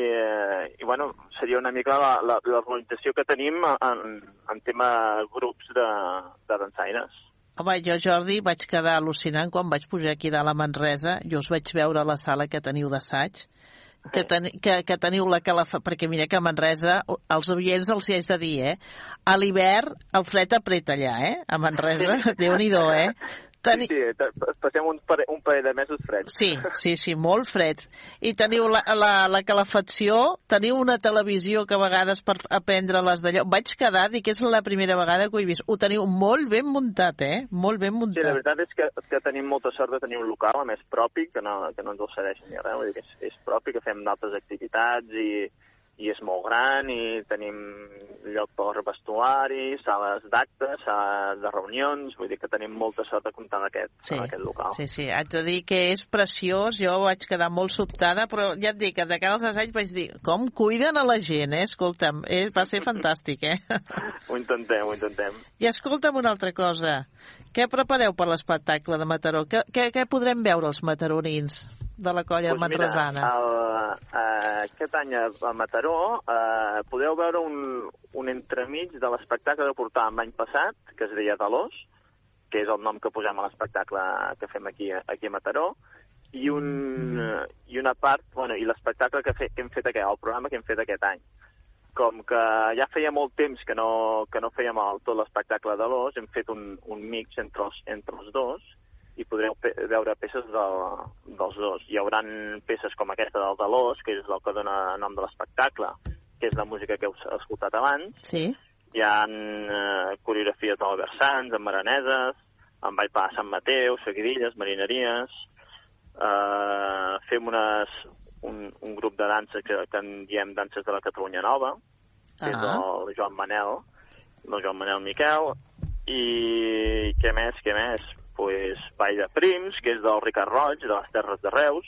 i bueno, seria una mica l'organització que tenim en, en tema grups de, de dansaires. Home, jo, Jordi, vaig quedar al·lucinant quan vaig pujar aquí dalt a Manresa. Jo us vaig veure a la sala que teniu d'assaig, que, ten, que, que teniu la calafa... Perquè mira que a Manresa, als oients els hi haig de dir, eh? A l'hivern el fred apreta allà, eh? A Manresa, sí. Déu-n'hi-do, eh? Teni... Sí, sí, passem un parell, un parell de mesos freds. Sí, sí, sí, molt freds. I teniu la, la, la calefacció, teniu una televisió que a vegades per aprendre les d'allò... Vaig quedar, dic que és la primera vegada que ho he vist. Ho teniu molt ben muntat, eh? Molt ben muntat. Sí, la veritat és que, que tenim molta sort de tenir un local, a més propi, que no, que no ens el cedeixen ni res. Vull dir que és, és propi, que fem d'altres activitats i... i és molt gran i tenim lloc per vestuari, sales d'actes, sales de reunions, vull dir que tenim molta sort de comptar amb aquest, sí, amb aquest local. Sí, sí, haig de dir que és preciós, jo vaig quedar molt sobtada, però ja et dic que de cara als assaigs vaig dir, com cuiden a la gent, eh? Escolta'm, eh? Va ser fantàstic, eh? Ho intentem, ho intentem. I escolta'm una altra cosa, què prepareu per l'espectacle de Mataró? Què, què, què podrem veure els mataronins de la colla pues manresana? Mira, el, uh, aquest any a Mataró uh, podeu veure un, un entremig de l'espectacle que portàvem l'any passat, que es deia Dalós, que és el nom que posem a l'espectacle que fem aquí, aquí a Mataró, i, un, i una part, bueno, i l'espectacle que, fe, que hem fet aquest, el programa que hem fet aquest any. Com que ja feia molt temps que no, que no fèiem el, tot l'espectacle de l'Os, hem fet un, un mix entre els, entre els dos, i podreu pe veure peces del, dels dos. Hi haurà peces com aquesta del de l'Os, que és el que dona nom de l'espectacle, que és la música que heu escoltat abans. Sí. Hi ha eh, coreografies d'Albert Sanz, amb maraneses, amb Ball Pa a Sant Mateu, seguidilles, marineries. Eh, fem unes, un, un grup de dansa que, que en diem Danses de la Catalunya Nova, que ah. és el Joan Manel, el Joan Manel Miquel. I què més, què més? Pues Ball de Prims, que és del Ricard Roig, de les Terres de Reus,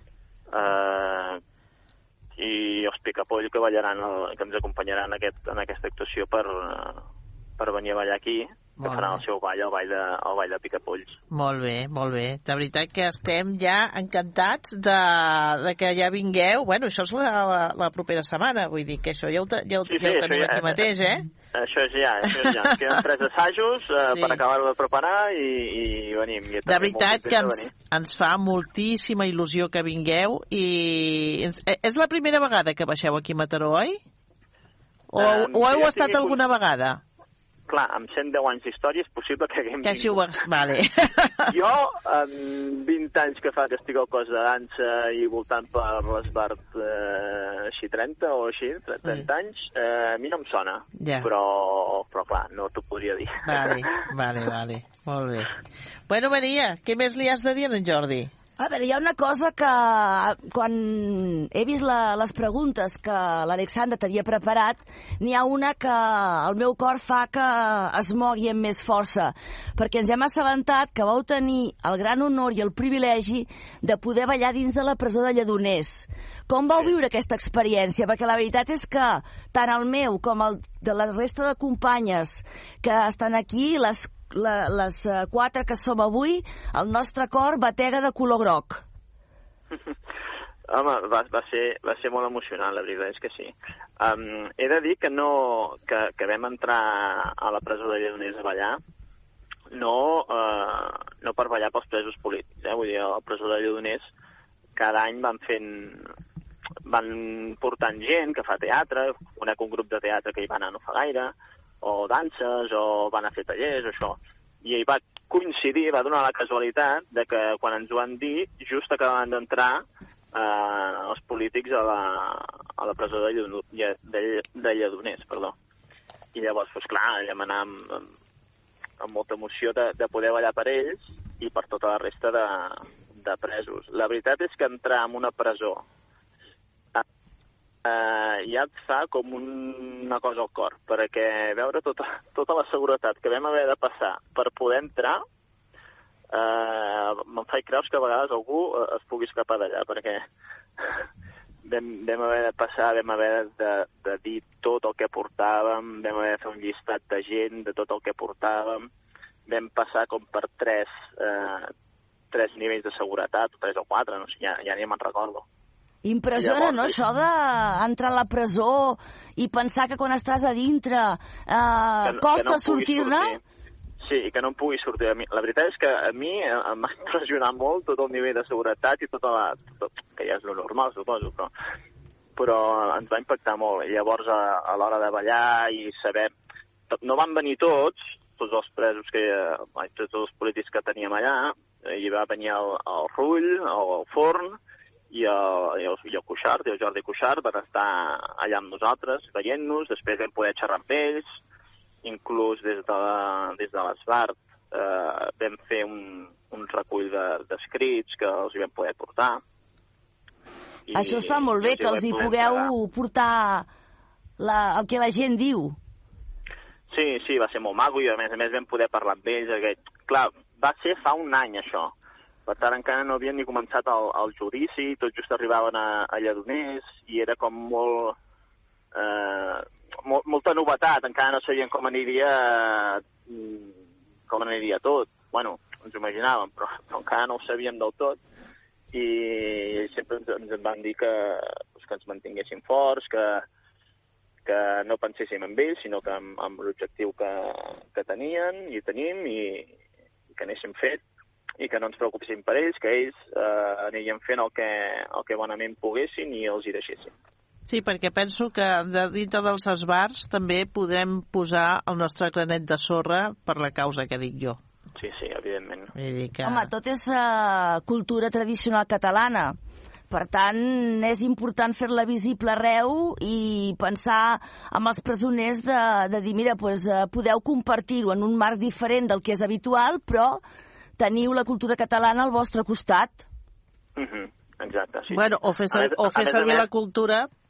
eh, i els Picapoll, que ballaran, el, que ens acompanyaran en, aquest, en aquesta actuació per, per venir a ballar aquí, que Molt faran bé. el seu ball, el ball de, el ball de Picapolls. Molt bé, molt bé. De veritat que estem ja encantats de, de que ja vingueu. Bueno, això és la, la propera setmana, vull dir que això ja ho, te- ja ho, Sí, sí, ja ho això tenim ja- aquí mateix, eh? Això és ja, això és ja. Ens queden tres assajos eh, Sí. per acabar-ho de preparar i, i venim. I De veritat que ens, venir. ens fa moltíssima il·lusió que vingueu i ens, eh, és la primera vegada que baixeu aquí a Mataró, oi? O, Um, o heu ja estat estic- alguna vegada? Clar, amb cent deu anys d'història és possible que haguem Que així ho... vingut. Vale. Jo, amb vint anys que fa que estic al cos de dansa i voltant per l'Esbart eh, així trenta o així, trenta anys, eh, a mi no em sona, Ja. però, però clar, no t'ho podria dir. Vale, vale, vale. Molt bé. Bueno, Maria, què més li has de dir a en Jordi? A veure, hi ha una cosa que quan he vist la, les preguntes que l'Alexandra t'havia preparat, n'hi ha una que el meu cor fa que es mogui amb més força, perquè ens hem assabentat que vau tenir el gran honor i el privilegi de poder ballar dins de la presó de Lledoners. Com vau viure aquesta experiència? Perquè la veritat és que tant el meu com el de la resta de companyes que estan aquí, les La, les uh, quatre que som avui, el nostre cor batega de color groc. Home, va, va, ser, va ser molt emocionant, la veritat és que sí. Um, he de dir que, no, que, que vam entrar a la presó de Lledoners a ballar, no, uh, no per ballar pels presos polítics. Eh? Vull dir, a la presó de Lledoners cada any van fent... van portant gent que fa teatre, conec un grup de teatre que hi va anar no fa gaire, o danses, o van a fer tallers, o això. I hi va coincidir, va donar la casualitat de que quan ens ho van dir, just acabaven d'entrar eh, els polítics a la, a la presó de, Lledo, de, de Lledoners, perdó. I llavors, doncs clar, vam anar amb, amb, amb molta emoció de, de poder ballar per ells i per tota la resta de, de presos. La veritat és que entrar en una presó Uh, ja et fa com un, una cosa al cor, perquè veure tota, tota la seguretat que vam haver de passar per poder entrar, uh, me'n faig creus que a vegades algú uh, es pugui escapar d'allà, perquè vam, vam haver de passar, vam haver de, de dir tot el que portàvem, vam haver de fer un llistat de gent de tot el que portàvem, vam passar com per tres, uh, tres nivells de seguretat, tres o quatre, no sé, ja, ja ni me'n recordo. Impressiona, no?, això d'entrar a la presó i pensar que quan estàs a dintre eh, no, costa no sortir-ne. Sortir. Sí, i que no em pugui sortir. A mi, la veritat és que a mi em va impressionar molt tot el nivell de seguretat i tota la... Tot, que ja és lo normal, suposo, però, però ens va impactar molt. I llavors, a, a l'hora de ballar i saber... No van venir tots, tots els presos, que tots els polítics que teníem allà, hi va venir el, el Rull, el, el Forn, i el, i el, i el Cuixart, i el Jordi Cuixart van estar allà amb nosaltres, veient-nos, després vam poder xerrar amb ells, inclús des de, des de l'Esbart eh, vam fer un, un recull d'escrits de, que els hi vam poder portar. I, Això està molt bé, que els hi pugueu pagar. portar la, el que la gent diu. Sí, sí, va ser molt maco i a més a més vam poder parlar amb ells. Aquest... Clar, va ser fa un any això. Per tant, encara no havien ni començat el, el judici, tot just arribaven a, a Lledoners i era com molt, eh, molt... molta novetat, encara no sabien com aniria com aniria tot. Bueno, ens ho imaginàvem, però, però encara no ho sabíem del tot i sempre ens, ens van dir que, doncs, que ens mantinguéssim forts, que, que no penséssim en ells, sinó que amb, amb l'objectiu que, que tenien i tenim i, i que anéssim fet i que no ens preocupéssim per ells, que ells eh, anirien fent el que, el que bonament poguessin i els hi deixessin. Sí, perquè penso que de dintre dels esbars també podem posar el nostre granet de sorra per la causa que dic jo. Sí, sí, evidentment. Vull dir que... Home, tot és uh, cultura tradicional catalana. Per tant, és important fer-la visible arreu i pensar amb els presoners de, de dir, mira, pues, uh, podeu compartir-ho en un marc diferent del que és habitual, però teniu la cultura catalana al vostre costat. Uh -huh. Exacte, sí. Bueno, o fer, ser, o fer servir la cultura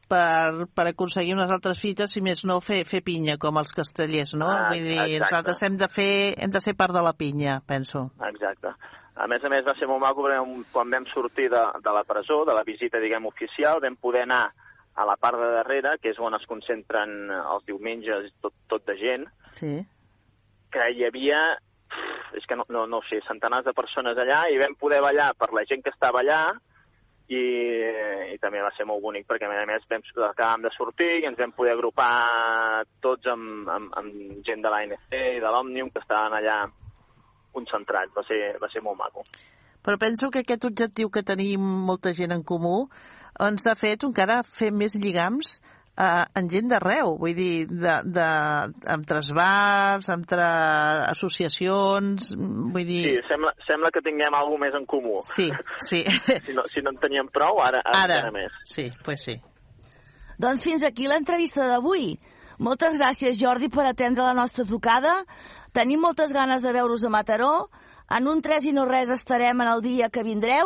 per, per aconseguir unes altres fites, si més no, fer, fer pinya, com els castellers, no? Ah, Vull dir, exacte. nosaltres hem de, fer, hem de ser part de la pinya, penso. Exacte. A més a més, va ser molt maco, perquè quan vam sortir de, de la presó, de la visita, diguem, oficial, vam poder anar a la part de darrere, que és on es concentren els diumenges tot, tot de gent, sí. que hi havia, és que no, no, no ho sé, centenars de persones allà, i vam poder ballar per la gent que estava allà, i, i també va ser molt bonic, perquè a més vam, acabàvem de sortir i ens vam poder agrupar tots amb, amb, amb gent de l'A N C i de l'Òmnium, que estaven allà concentrats. Va ser, va ser molt maco. Però penso que aquest objectiu que tenim molta gent en comú ens ha fet encara fer més lligams eh, en gent d'arreu, vull dir, de, de, entre bars, entre associacions, vull dir... Sí, sembla, sembla que tinguem alguna més en comú. Sí, sí. si, no, si no en teníem prou, ara, ara, ara encara més. Sí, pues sí. Doncs fins aquí l'entrevista d'avui. Moltes gràcies, Jordi, per atendre la nostra trucada. Tenim moltes ganes de veure-us a Mataró. En un tres i no res estarem en el dia que vindreu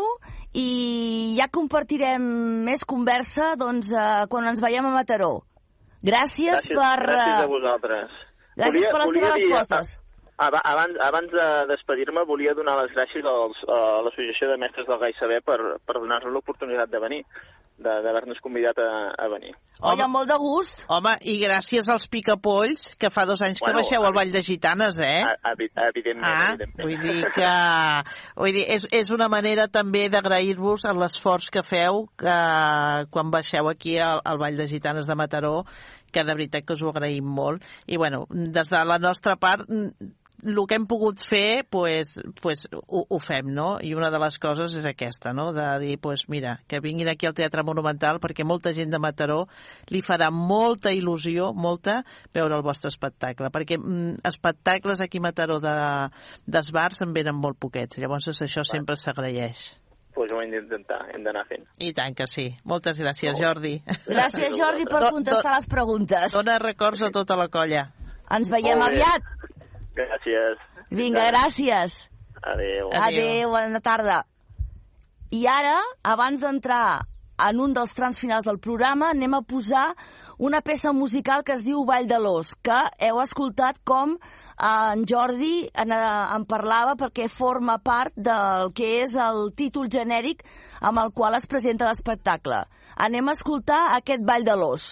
i ja compartirem més conversa doncs, eh, quan ens veiem a Mataró. Gràcies, gràcies per... Gràcies a vosaltres. Gràcies volia, per les teves dir, respostes. Abans, abans de despedir-me, volia donar les gràcies als, a l'Associació de Mestres del Gai Saber per, per donar-nos l'oportunitat de venir, d'haver-nos convidat a, a venir. Oi, amb molt de gust. Home, i gràcies als Picapolls, que fa dos anys bueno, que baixeu al Vall de Gitanes, eh? Evidentment, ah, evidentment. Vull dir que vull dir, és, és una manera també d'agrair-vos en l'esforç que feu que, quan baixeu aquí al, al Vall de Gitanes de Mataró, que de veritat que us ho agraïm molt. I bueno, des de la nostra part, el que hem pogut fer, pues, pues, ho, ho fem, no? I una de les coses és aquesta, no? De dir, pues, mira, que vinguin aquí al Teatre Monumental, perquè molta gent de Mataró li farà molta il·lusió, molta, veure el vostre espectacle, perquè mm, espectacles aquí a Mataró d'esbars en venen molt poquets, llavors això sempre s'agraeix. Pues ho hem d'intentar, hem d'anar fent. I tant que sí. Moltes gràcies, Jordi. Gràcies, Jordi, per contestar les preguntes. Dona records a tota la colla. Ens veiem aviat. Gràcies. Vinga, gràcies. Adéu. Adéu, bona tarda. I ara, abans d'entrar en un dels trams finals del programa, anem a posar una peça musical que es diu Ball de l'Ós, que heu escoltat com en Jordi en, en parlava perquè forma part del que és el títol genèric amb el qual es presenta l'espectacle. Anem a escoltar aquest Ball de l'Ós.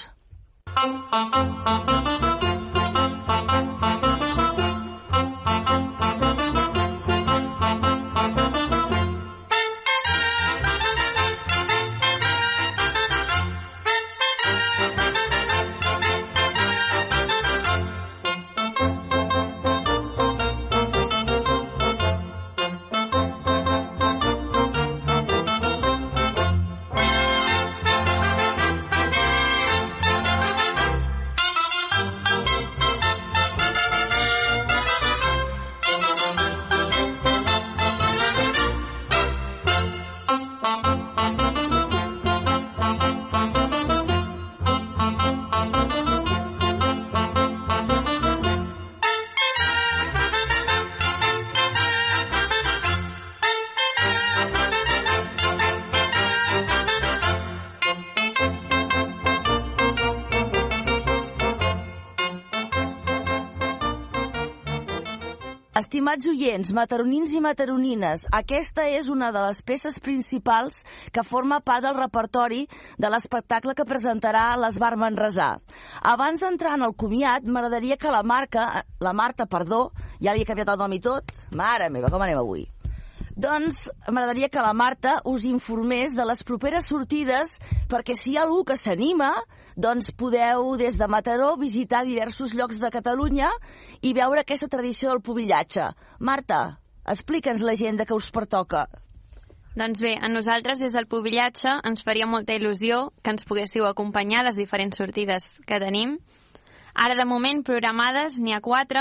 Estimats oients, mataronins i mataronines, aquesta és una de les peces principals que forma part del repertori de l'espectacle que presentarà l'Esbar Manresà. Abans d'entrar en el comiat, m'agradaria que la Marca, la Marta, perdó, ja li he canviat el nom i tot, mare meva, com anem avui? Doncs m'agradaria que la Marta us informés de les properes sortides perquè si hi ha algú que s'anima, doncs podeu des de Mataró visitar diversos llocs de Catalunya i veure aquesta tradició del pubillatge. Marta, explica'ns l'agenda que us pertoca. Doncs bé, a nosaltres des del pubillatge ens faria molta il·lusió que ens poguéssiu acompanyar a les diferents sortides que tenim. Ara de moment programades n'hi ha quatre.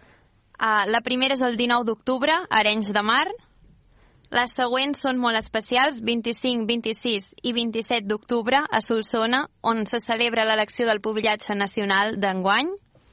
Uh, la primera és el dinou d'octubre, a Arenys de Mar. Les següents són molt especials, vint-i-cinc, vint-i-sis i vint-i-set d'octubre a Solsona, on se celebra l'elecció del pubillatge nacional d'enguany.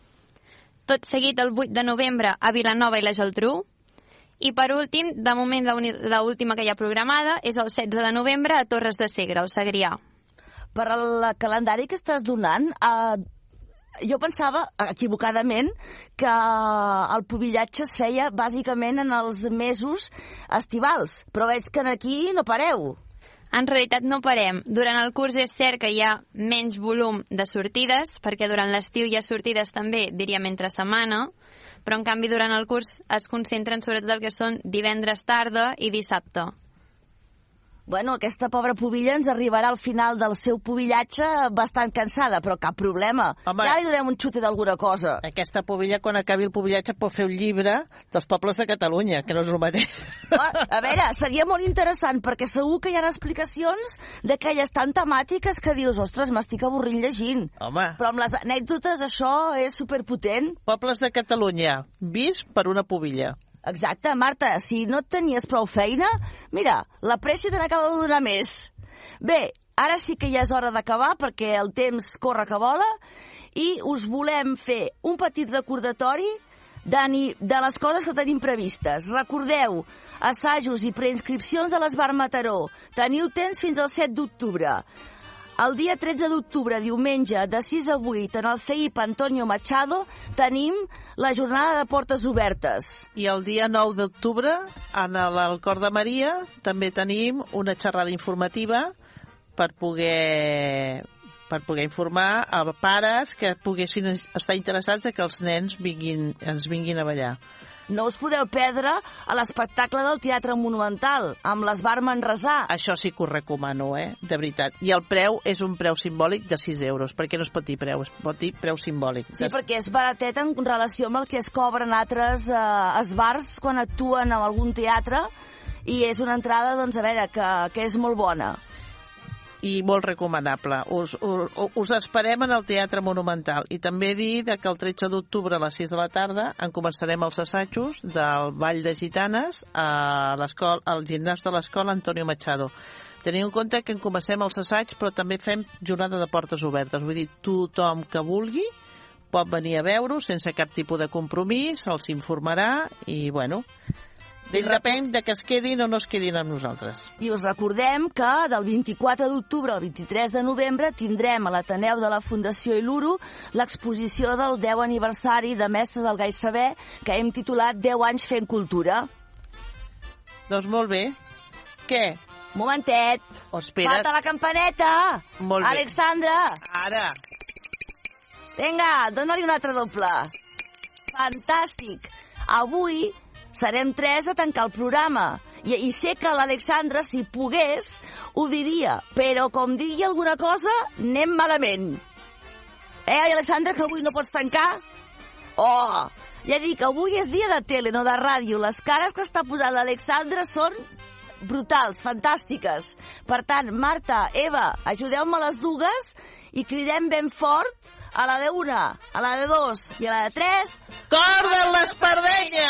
Tot seguit el vuit de novembre a Vilanova i la Geltrú. I per últim, de moment l'última que hi ha programada és el setze de novembre a Torres de Segre, al Segrià. per al calendari que estàs donant, eh, jo pensava, equivocadament, que el pubillatge es feia bàsicament en els mesos estivals, però veig que aquí no pareu. En realitat no parem. Durant el curs és cert que hi ha menys volum de sortides, perquè durant l'estiu hi ha sortides també, diríem, entre setmana, però en canvi durant el curs es concentren sobretot el que són divendres tarda i dissabte. Bueno, aquesta pobra pubilla ens arribarà al final del seu pubillatge bastant cansada, però cap problema. Home, ja li donem un xute d'alguna cosa. Aquesta pubilla, quan acabi el pubillatge, pot fer un llibre dels pobles de Catalunya, que no és el mateix. A veure, seria molt interessant, perquè segur que hi ha explicacions d'aquelles tan temàtiques que dius, ostres, m'estic avorrint llegint. Home. Però amb les anècdotes això és superpotent. Pobles de Catalunya, vist per una pubilla. Exacte, Marta, si no et tenies prou feina, mira, la pressa te n'acaba de donar més. Bé, ara sí que ja és hora d'acabar perquè el temps corre que vola i us volem fer un petit recordatori de, de les coses que tenim previstes. Recordeu, assajos i preinscripcions de l'Esbar Mataró. Teniu temps fins al set d'octubre. El dia tretze d'octubre, diumenge, de sis a vuit, en el C I P Antonio Machado, tenim la jornada de portes obertes. I el dia nou d'octubre, en el Cor de Maria, també tenim una xerrada informativa per poder, per poder informar a pares que poguessin estar interessats que els nens vinguin, ens vinguin a ballar. No us podeu perdre a l'espectacle del Teatre Monumental, amb l'Esbar Manresà. Això sí que ho recomano, eh? De veritat. I el preu és un preu simbòlic de sis euros, perquè no es pot dir preu, es pot dir preu simbòlic. Sí, perquè és baratet en relació amb el que es cobren altres eh, esbars quan actuen en algun teatre, i és una entrada, doncs, a veure, que, que és molt bona. I molt recomanable. Us, us, us esperem en el Teatre Monumental. I també dir que el tretze d'octubre a les sis de la tarda en començarem els assajos del Ball de Gitanes a al gimnàs de l'escola Antonio Machado. Teniu en compte que en comencem els assaigs, però també fem jornada de portes obertes. Vull dir, tothom que vulgui pot venir a veure-ho sense cap tipus de compromís, els informarà i, bueno... Depèn de que es quedin o no es quedin amb nosaltres. I us recordem que del vint-i-quatre d'octubre al vint-i-tres de novembre tindrem a l'Ateneu de la Fundació Iluro l'exposició del deu aniversari de Mestres del Gai Saber, que hem titulat deu anys fent cultura. Doncs molt bé. Què? Un momentet. Oh, espera't. Falta la campaneta. Molt bé. Alexandra. Ara. Vinga, dona-li un altre doble. Fantàstic. Avui serem tres a tancar el programa. I, i sé que l'Alexandra, si pogués, ho diria. Però com digui alguna cosa, anem malament. Eh, Alexandra, que avui no pots tancar? Oh, ja dic, avui és dia de tele, no de ràdio. Les cares que està posant l'Alexandra són brutals, fantàstiques. Per tant, Marta, Eva, ajudeu-me les dues i cridem ben fort a la de una, a la de dos i a la de tres. Cor de l'Espardenya!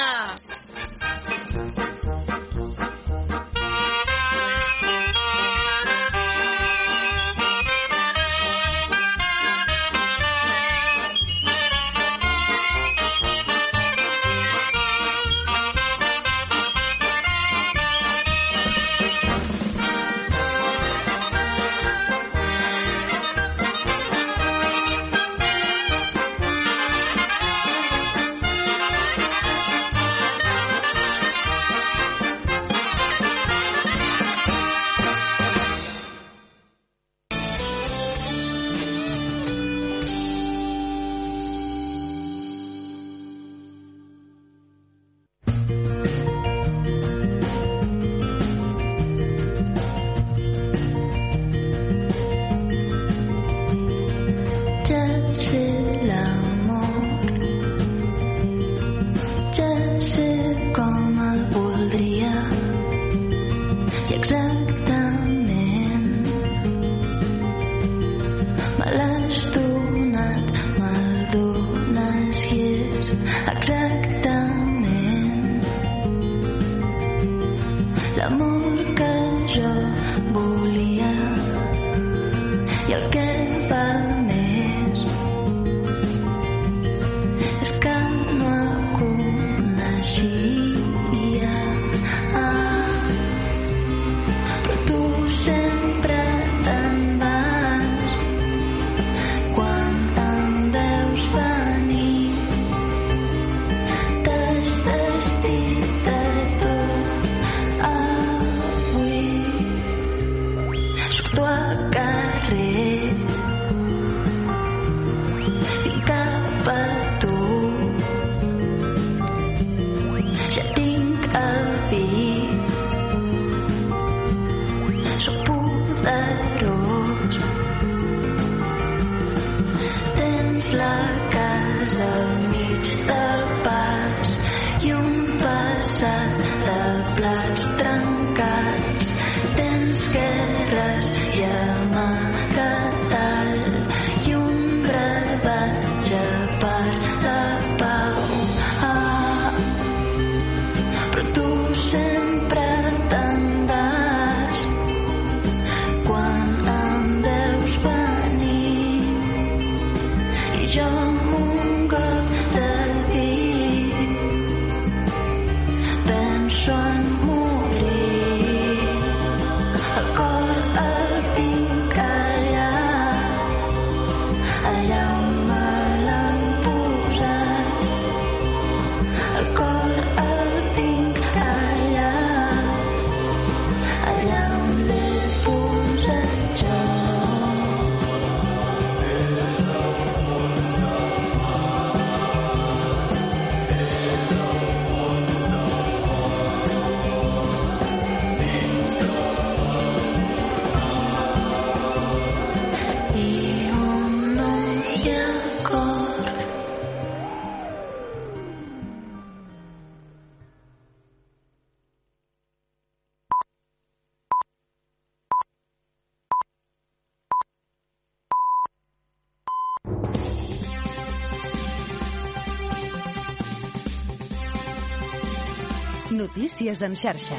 tancats, tens guerres i amagatall i un brevatge per la pau. Ah, però tu sempre te'n vas quan em veus venir i jo amb un got de vi penso en morir. El cor el tinc allà, allà on me l'han posat. El cor el tinc allà, allà on l'he posat jo. I on no hi ha cor. Notícies en xarxa.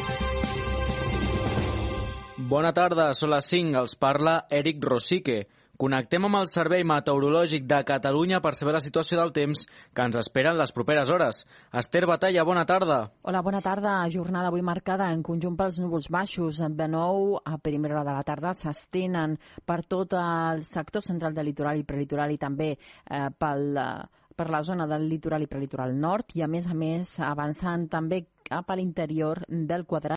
Bona tarda, són les cinc, els parla Eric Rosique. Connectem amb el Servei Meteorològic de Catalunya per saber la situació del temps que ens esperen les properes hores. Esther Batalla, bona tarda. Hola, bona tarda. Jornada avui marcada en conjunt pels núvols baixos. De nou, a primera hora de la tarda, s'estenen per tot el sector central del litoral i prelitoral i també eh, pel, eh, per la zona del litoral i prelitoral nord i, a més a més, avançant també cap a l'interior del quadrat